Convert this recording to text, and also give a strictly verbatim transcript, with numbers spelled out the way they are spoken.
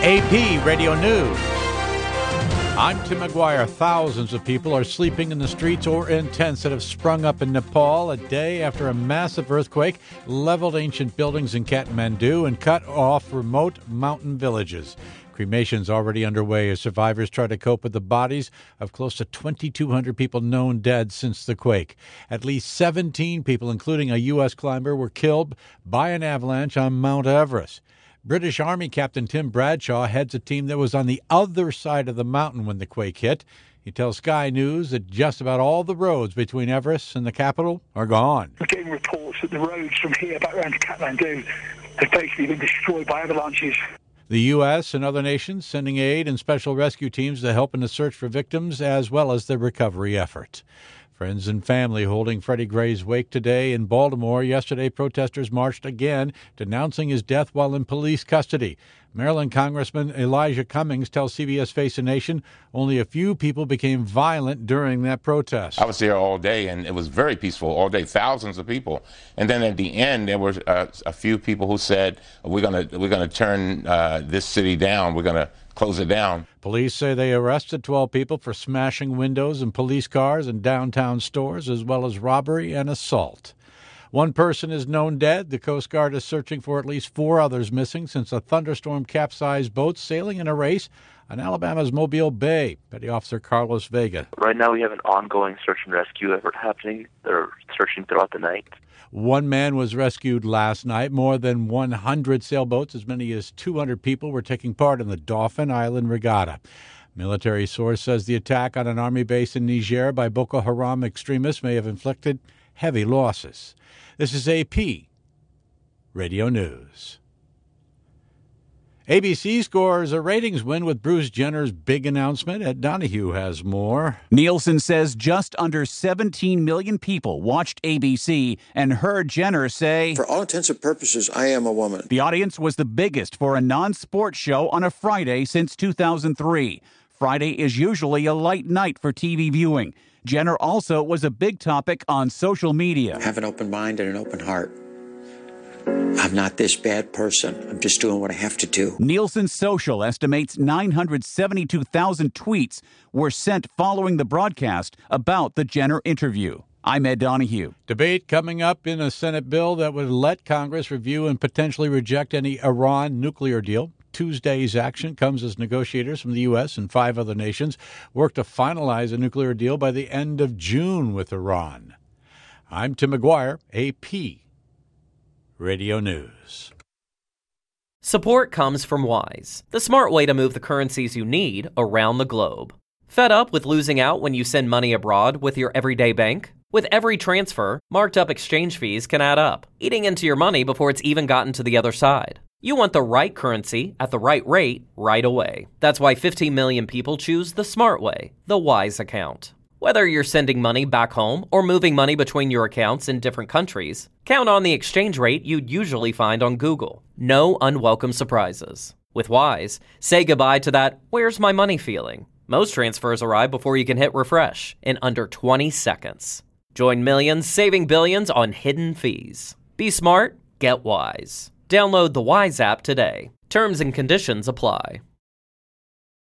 A P Radio News. I'm Tim McGuire. Thousands of people are sleeping in the streets or in tents that have sprung up in Nepal a day after a massive earthquake leveled ancient buildings in Kathmandu and cut off remote mountain villages. Cremation's already underway as survivors try to cope with the bodies of close to twenty-two hundred people known dead since the quake. At least seventeen people, including a U S climber, were killed by an avalanche on Mount Everest. British Army Captain Tim Bradshaw heads a team that was on the other side of the mountain when the quake hit. He tells Sky News that just about all the roads between Everest and the capital are gone. We're getting reports that the roads from here back around to Kathmandu have basically been destroyed by avalanches. The U S and other nations sending aid and special rescue teams to help in the search for victims as well as the recovery effort. Friends and family holding Freddie Gray's wake today in Baltimore. Yesterday, protesters marched again, denouncing his death while in police custody. Maryland Congressman Elijah Cummings tells C B S Face the Nation only a few people became violent during that protest. I was there all day, and it was very peaceful all day, thousands of people. And then at the end, there were uh, a few people who said, we're going to we're going to turn uh, this city down. We're going to close it down. Police say they arrested twelve people for smashing windows in police cars and downtown stores, as well as robbery and assault. One person is known dead. The Coast Guard is searching for at least four others missing since a thunderstorm capsized boats sailing in a race on Alabama's Mobile Bay. Petty Officer Carlos Vega. Right now we have an ongoing search and rescue effort happening. They're searching throughout the night. One man was rescued last night. More than one hundred sailboats, as many as two hundred people, were taking part in the Dauphin Island Regatta. Military source says the attack on an army base in Niger by Boko Haram extremists may have inflicted heavy losses. This is A P Radio News. A B C scores a ratings win with Bruce Jenner's big announcement. Ed Donahue has more. Nielsen says just under seventeen million people watched A B C and heard Jenner say, "For all intents and purposes, I am a woman." The audience was the biggest for a non-sports show on a Friday since two thousand three. Friday is usually a light night for T V viewing. Jenner also was a big topic on social media. Have an open mind and an open heart. I'm not this bad person. I'm just doing what I have to do. Nielsen Social estimates nine hundred seventy-two thousand tweets were sent following the broadcast about the Jenner interview. I'm Ed Donahue. Debate coming up in a Senate bill that would let Congress review and potentially reject any Iran nuclear deal. Tuesday's action comes as negotiators from the U S and five other nations work to finalize a nuclear deal by the end of June with Iran. I'm Tim McGuire, A P Radio News. Support comes from Wise, the smart way to move the currencies you need around the globe. Fed up with losing out when you send money abroad with your everyday bank? With every transfer, marked up exchange fees can add up, eating into your money before it's even gotten to the other side. You want the right currency at the right rate right away. That's why fifteen million people choose the smart way, the Wise account. Whether you're sending money back home or moving money between your accounts in different countries, count on the exchange rate you'd usually find on Google. No unwelcome surprises. With Wise, say goodbye to that "where's my money" feeling. Most transfers arrive before you can hit refresh in under twenty seconds. Join millions saving billions on hidden fees. Be smart, get Wise. Download the Wise app today. Terms and conditions apply.